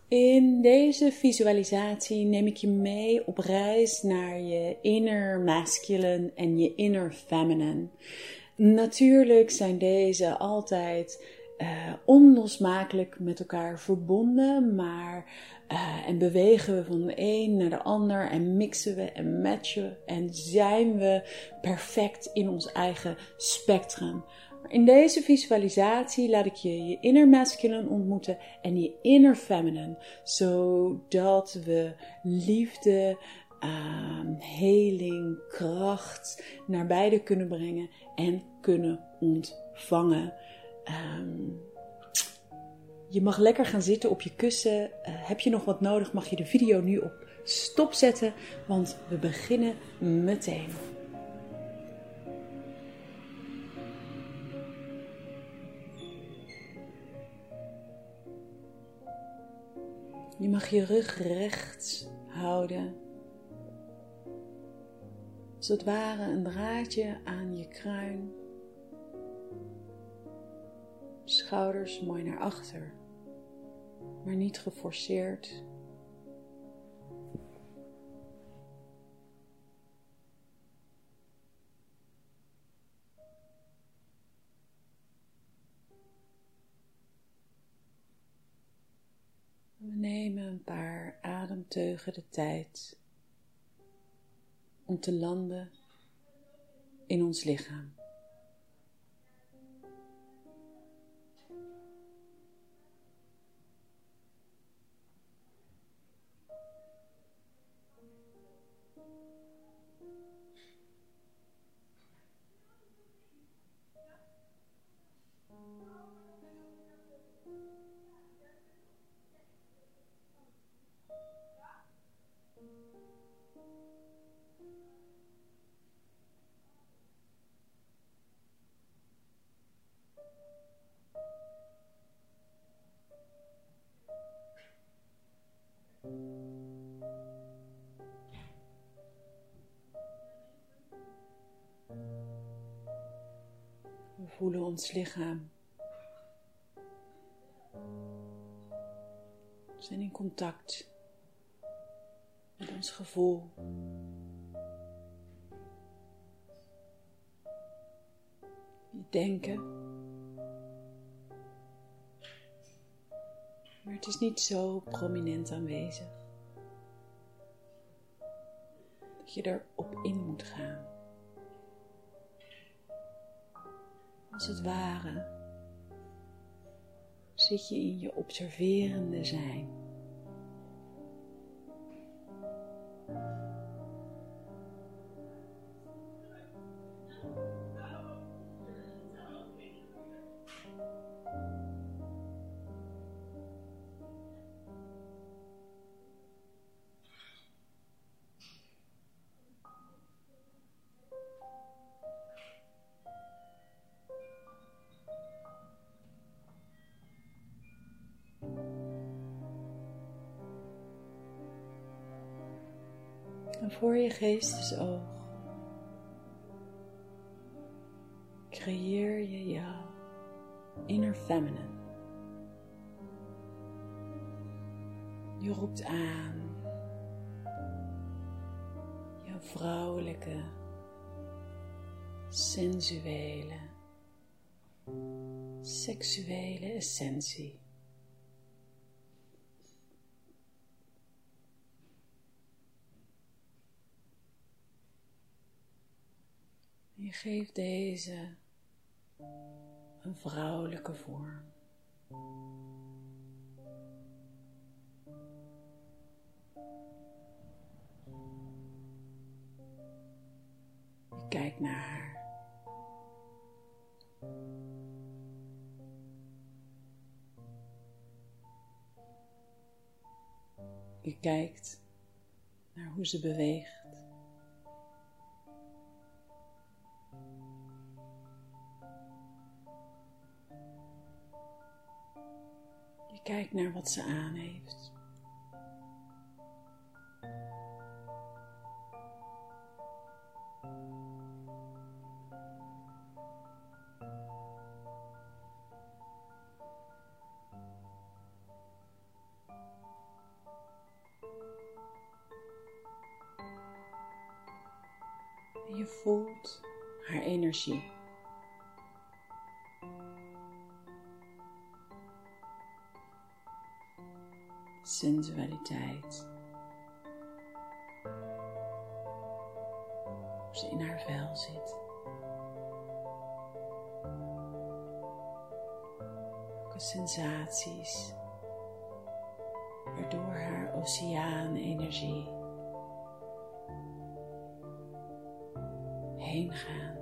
In deze visualisatie neem ik je mee op reis naar je inner masculine en je inner feminine. Natuurlijk zijn deze altijd onlosmakelijk met elkaar verbonden, en bewegen we van de een naar de ander en mixen we en matchen en zijn we perfect in ons eigen spectrum. Maar in deze visualisatie laat ik je inner masculine ontmoeten en je inner feminine, zodat we liefde, heling, kracht naar beide kunnen brengen en kunnen ontvangen. Je mag lekker gaan zitten op je kussen. Heb je nog wat nodig, mag je de video nu op stop zetten, want we beginnen meteen. Je mag je rug recht houden. Als het ware een draadje aan je kruin. Schouders mooi naar achter, maar niet geforceerd. We nemen een paar ademteugen de tijd om te landen in ons lichaam. We voelen ons lichaam. We zijn in contact met ons gevoel. Je denken. Maar het is niet zo prominent aanwezig dat je erop in moet gaan. Als het ware zit je in je observerende zijn. En voor je geestesoog creëer je jouw inner feminine. Je roept aan jouw vrouwelijke, sensuele, seksuele essentie. Je geeft deze een vrouwelijke vorm. Je kijkt naar haar. Je kijkt naar hoe ze beweegt. Je kijkt naar wat ze aan heeft. En je voelt haar energie. Sensualiteit. Hoe ze in haar vel zit. Welke sensaties er door haar oceaanenergie heen gaan.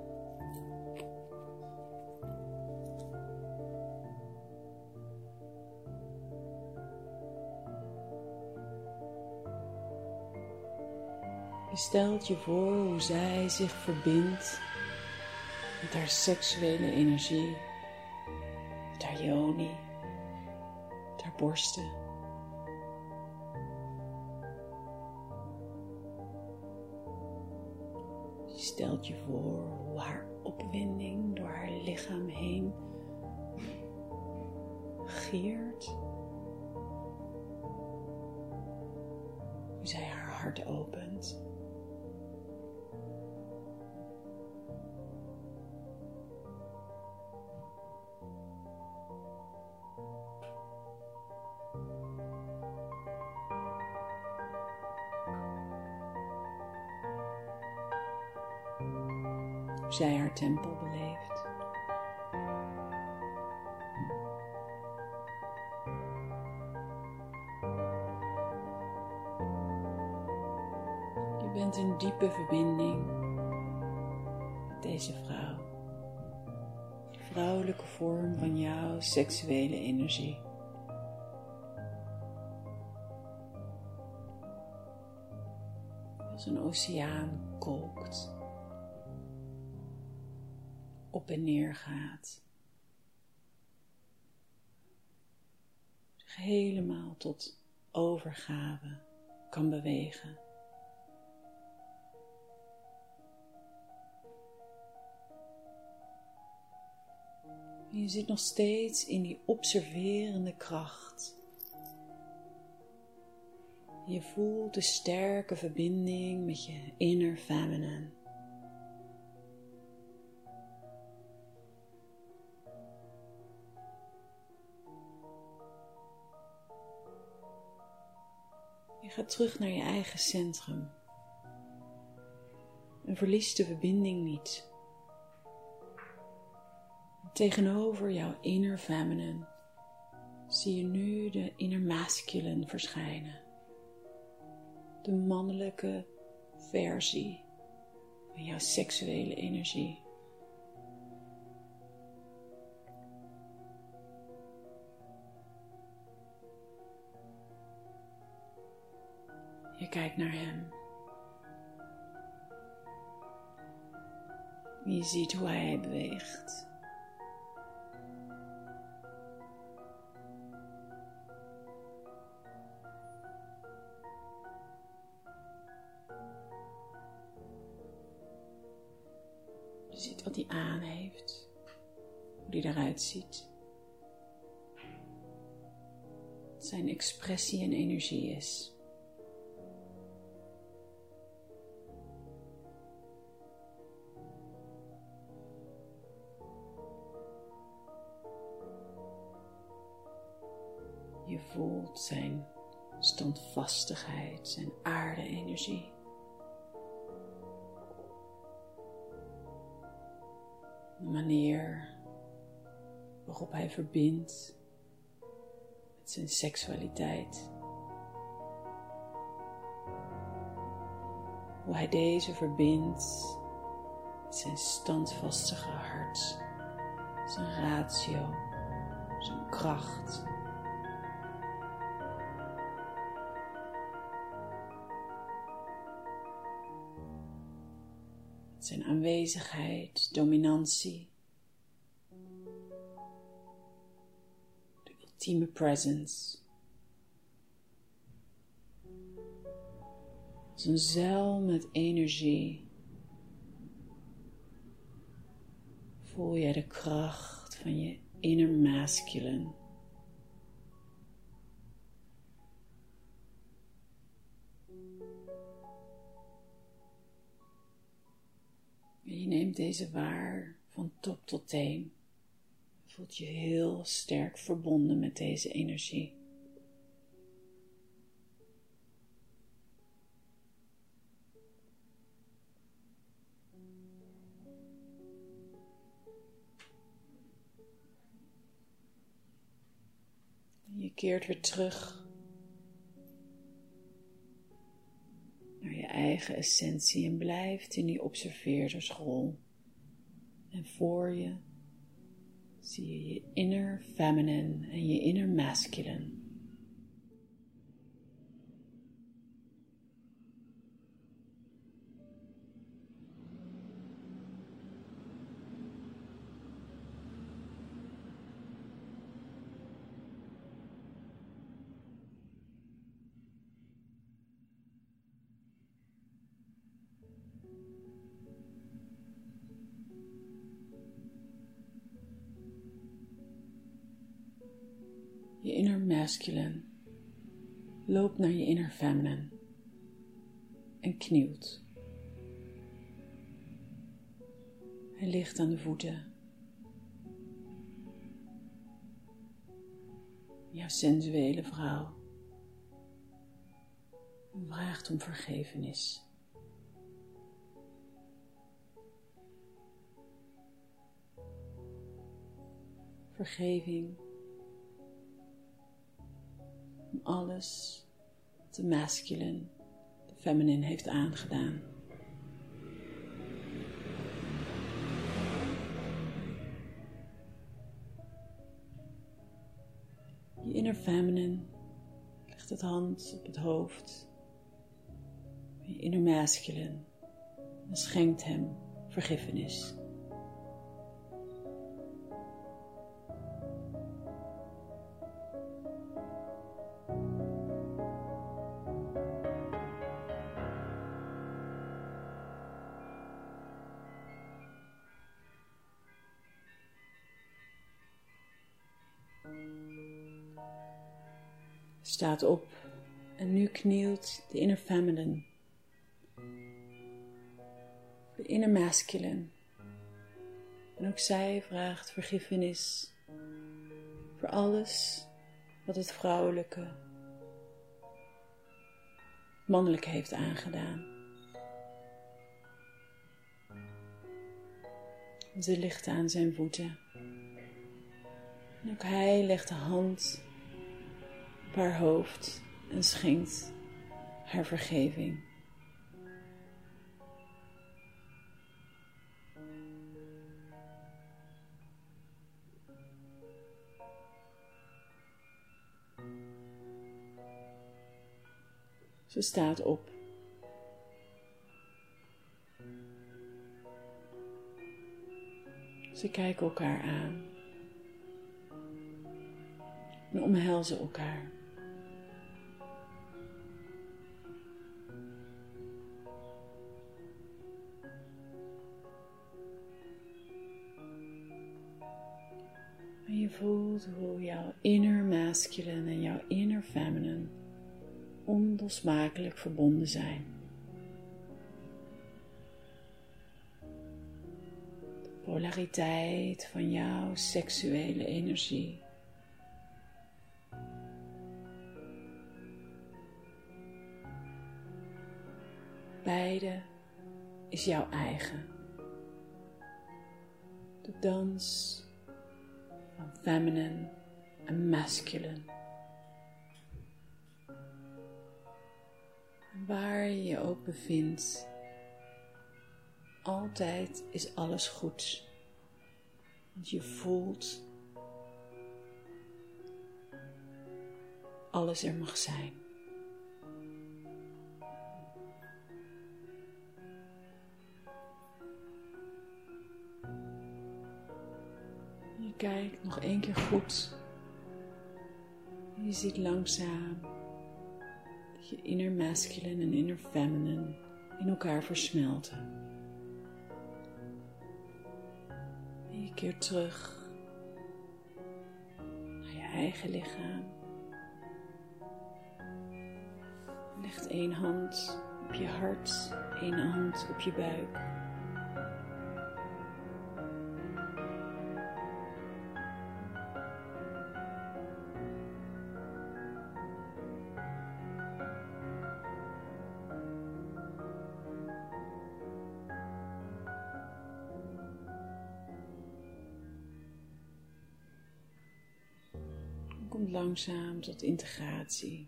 Je stelt je voor hoe zij zich verbindt met haar seksuele energie, met haar yoni, met haar borsten. Je stelt je voor hoe haar opwinding door haar lichaam heen giert. Hoe zij haar hart opent. Hoe zij haar tempel beleeft. Je bent in diepe verbinding met deze vrouw. De vrouwelijke vorm van jouw seksuele energie. Als een oceaan kookt. Op en neer gaat. Zich helemaal tot overgave kan bewegen. En je zit nog steeds in die observerende kracht. Je voelt de sterke verbinding met je inner feminine. Je gaat terug naar je eigen centrum en verliest de verbinding niet. Tegenover jouw inner feminine zie je nu de inner masculine verschijnen. De mannelijke versie van jouw seksuele energie. Je kijkt naar hem. Je ziet hoe hij beweegt. Je ziet wat hij aan heeft. Hoe hij eruit ziet. Wat zijn expressie en energie is. Je voelt zijn standvastigheid, zijn aarde-energie. De manier waarop hij verbindt met zijn seksualiteit. Hoe hij deze verbindt met zijn standvastige hart, zijn ratio, zijn kracht. Zijn aanwezigheid, dominantie, de ultieme presence. Als een zeil met energie voel je de kracht van je inner masculine. deze waar van top tot teen. Je voelt je heel sterk verbonden met deze energie. Je keert weer terug naar je eigen essentie en blijft in die observeerdersrol. En voor je zie je je inner feminine en je inner masculine. Je inner masculine loopt naar je inner feminine en knielt. Hij ligt aan de voeten. Jouw sensuele vrouw en vraagt om vergevenis. Vergeving om alles wat de masculine, de feminine heeft aangedaan. Je inner feminine legt het hand op het hoofd. Je inner masculine en schenkt hem vergiffenis. Staat op en nu knielt de inner feminine, de inner masculine. En ook zij vraagt vergiffenis voor alles wat het vrouwelijke, mannelijke heeft aangedaan. Ze ligt aan zijn voeten. En ook hij legt de hand op haar hoofd en schenkt haar vergeving. Ze staat op. Ze kijken elkaar aan en omhelzen elkaar. En je voelt hoe jouw inner masculine en jouw inner feminine onlosmakelijk verbonden zijn. De polariteit van jouw seksuele energie. Beide is jouw eigen. De dans van feminine en masculine. En waar je je ook bevindt, altijd is alles goed. Want je voelt alles er mag zijn. Je kijkt nog 1 keer goed. Je ziet langzaam dat je inner masculine en inner feminine in elkaar versmelten. En je keert terug naar je eigen lichaam. Je legt 1 hand op je hart, 1 hand op je buik. komt langzaam tot integratie.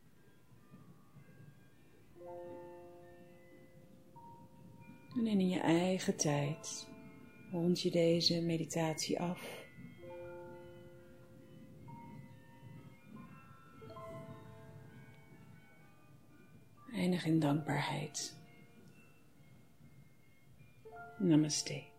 En in je eigen tijd rond je deze meditatie af. Eindig in dankbaarheid. Namaste.